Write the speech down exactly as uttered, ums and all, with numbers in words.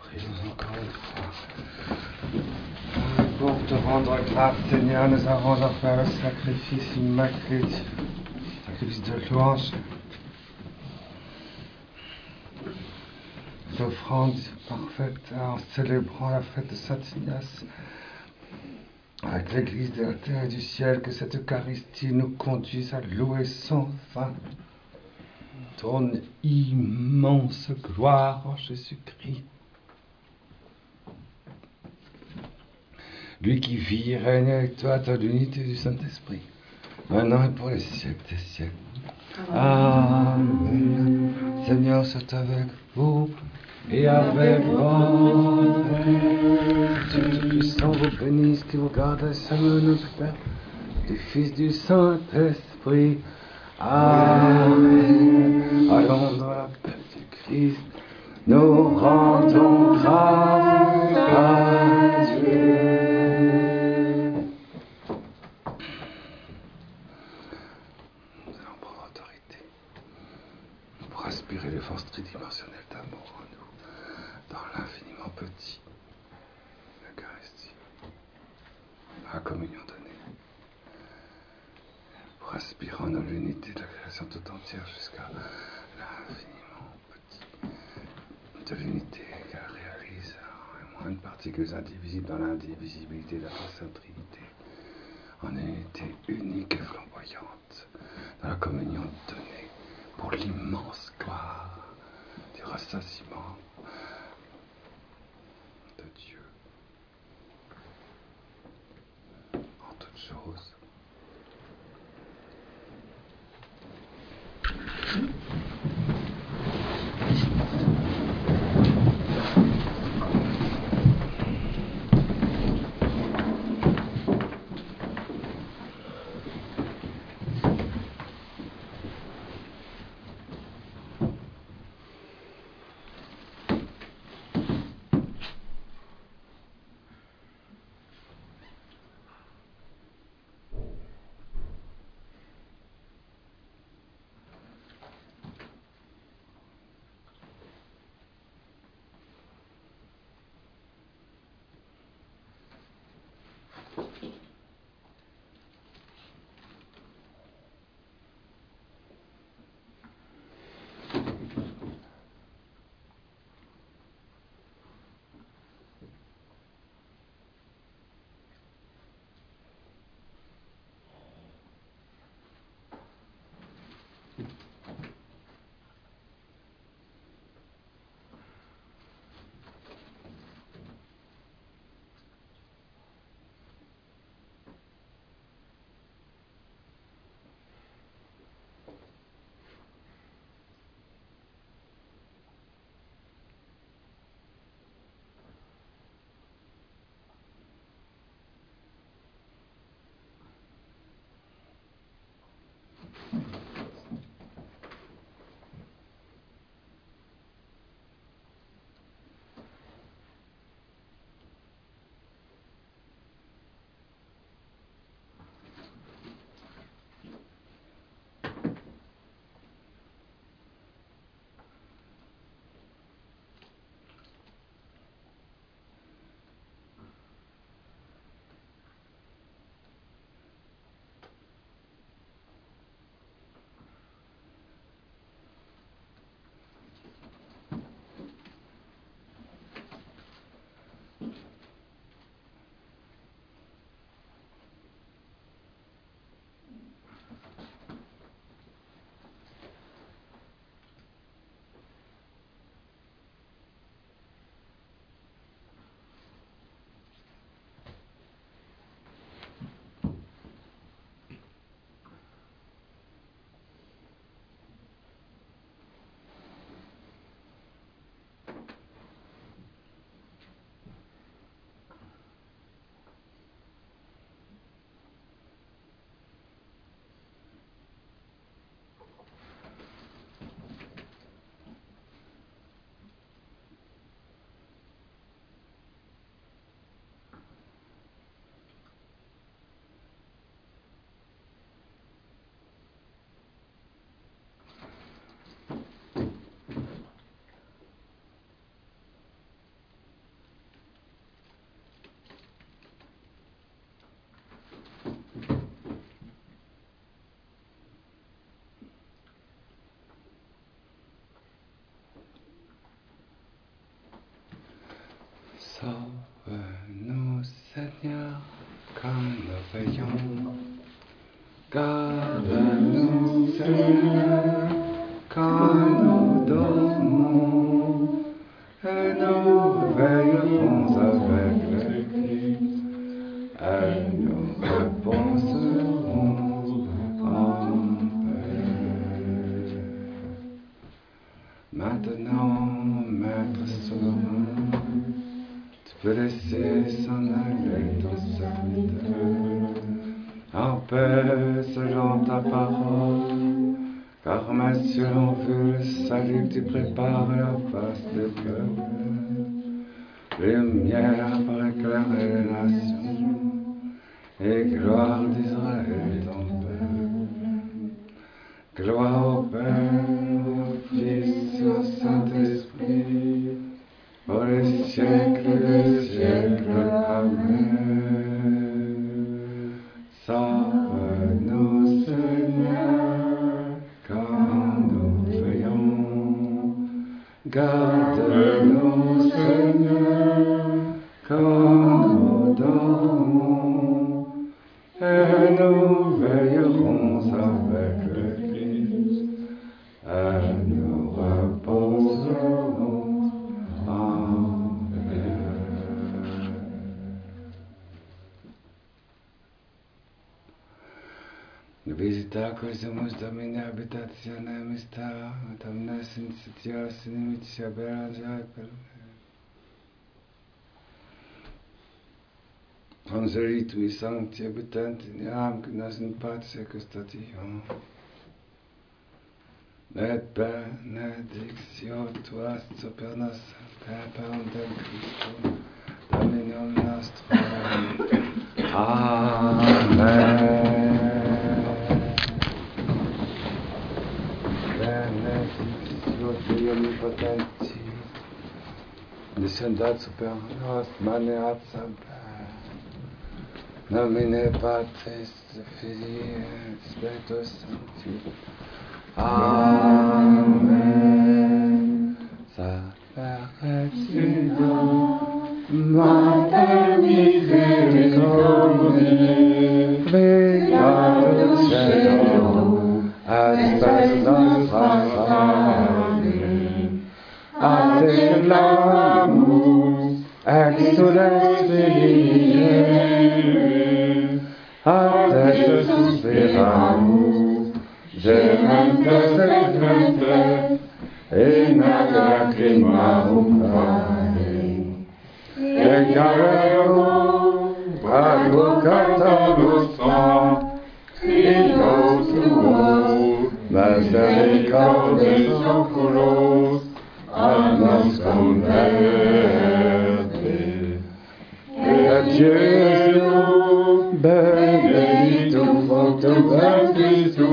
Prie-nous encore une fois. Pour te rendre grâce, Seigneur, nous avons offert le sacrifice immaculé, sacrifice de louange, l'offrande parfaite en célébrant la fête de Saint-Ignace. Avec l'Église de la terre et du ciel, que cette Eucharistie nous conduise à louer sans fin ton immense gloire en Jésus-Christ. Lui qui vit et règne avec toi dans l'unité du Saint-Esprit, maintenant et pour les siècles des siècles. Amen. Seigneur, soit avec vous et avec votre Dieu Tout-Puissant vous bénisse, qui vous garde à seul notre Père, du Fils du Saint-Esprit. Amen. Allons dans la paix du Christ, nous rendons grâce à Dieu. Nous allons prendre autorité pour aspirer les forces tridimensionnelles d'amour en nous, dans l'infiniment petit, l'Eucharistie, la communion donnée, pour aspirer en nous l'unité de la création tout entière jusqu'à l'infiniment petit, de l'unité qu'elle réalise en moindre particules indivisibles dans l'indivisibilité de la Sainte Trinité, en unité unique et flamboyante, dans la communion donnée pour l'immense gloire du rassasiement de Dieu en toutes choses. Sauve-nous, Seigneur, quand nous veillons. Garde-nous, Seigneur, quand nous dormons. Et nous veillerons avec le Christ. Et nous reposerons en paix. Maintenant, Maître Sauveur, tu peux laisser s'en aller ton serviteur en paix selon ta parole, car mes yeux ont vu le salut que tu prépares à la face des peuples, lumière pour éclairer les nations, et gloire d'Israël ton peuple. Gloire au Père, au Fils et au Saint-Esprit, pour les siècles des siècles. Amen. Sauve-nous, Seigneur, quand nous veillons. Garde-nous, Seigneur, quand nous dormons. Et nous veillerons avec le Christ. Et nous reposerons en paix. Visita quisimus Domini habitationem ista, domnes in sitios inimitia berangiae per me. Angeli tui sancti habitanti neam, que nos in pace custodium. Et benedictio tuas super nos, per paundem Christum, Dominum nostrum. Amen. Benedictio Dei omnipotenti, descendat super nos, maneat semper, nomine Patris, Filii et Spiritus Sancti. Amen. Sapere Mater misericordiae, beatus Deum, et spes nostra salve. A te clamus, exules Filii, a te suspiramus, gementes et gementes, in ac lacrimarum vale. Eccareo, advocata nostra, Filos tuos, misericordes oculos, a nos converte. Et Jésus, benedictum fructum ventris tuus,